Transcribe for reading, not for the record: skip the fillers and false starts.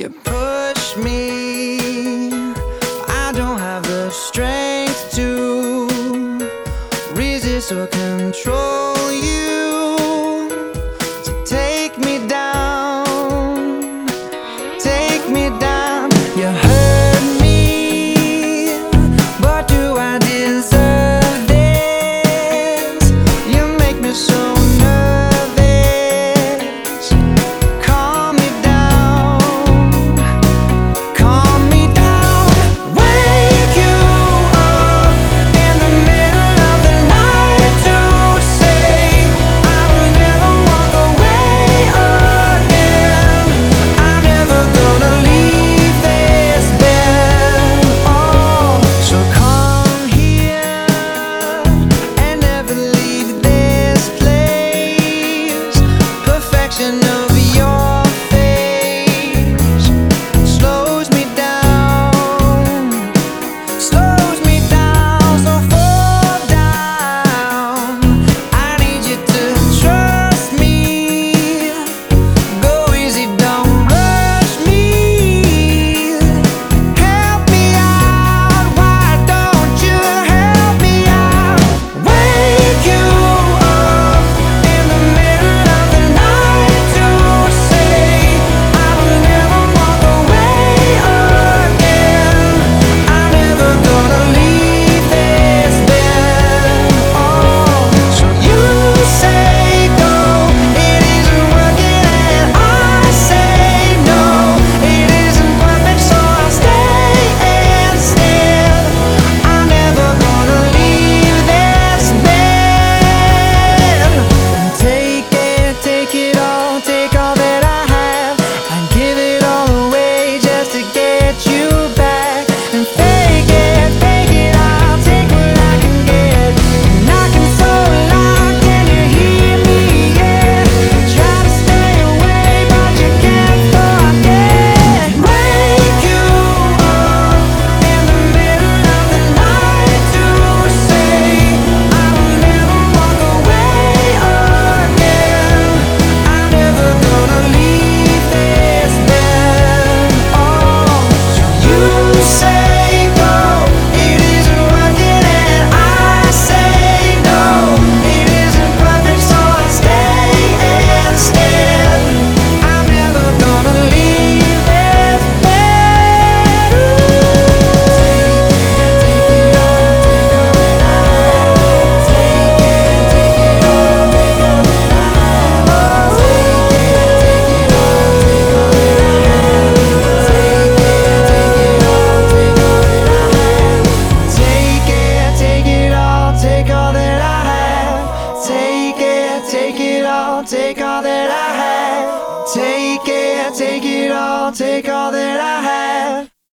You push me, I don't have the strength to resist or control you. So take me down, take me down. You hurt me, but do I deserve this? You make me so nervous. Calm me down, calm me down. Wake you up in the middle of the night to say I will never walk away again. I'm never gonna leave this bed. Oh, so come here and never leave this place. Perfection of your face slows me down, slows me down. So fall down, I need you to trust me. Go easy, don't rush me. Help me out, why don't you help me out? Wake you up in the middle of the night to say I will never walk away again. I'm never gonna leave this bed. Oh, so you say go, it isn't working, and I say no, it isn't perfect, so I'll stay instead. I'm never gonna leave this bed. Take it all, take all that I have, and give it all away just to get you back. And fake it, I'll take what I can get. Knocking so loud, can you hear me? Yeah, try to stay away, but you can't forget. Wake you up in the middle of the night to say I will never walk away again. I'm never gonna leave this bed. Oh, so you say go, it isn't working, and I say no, it isn't perfect, so I'll stay instead. I'm never gonna leave this bed. Take it all, take all that I have. Take it all, take all that I have. Take it all, take all that I have.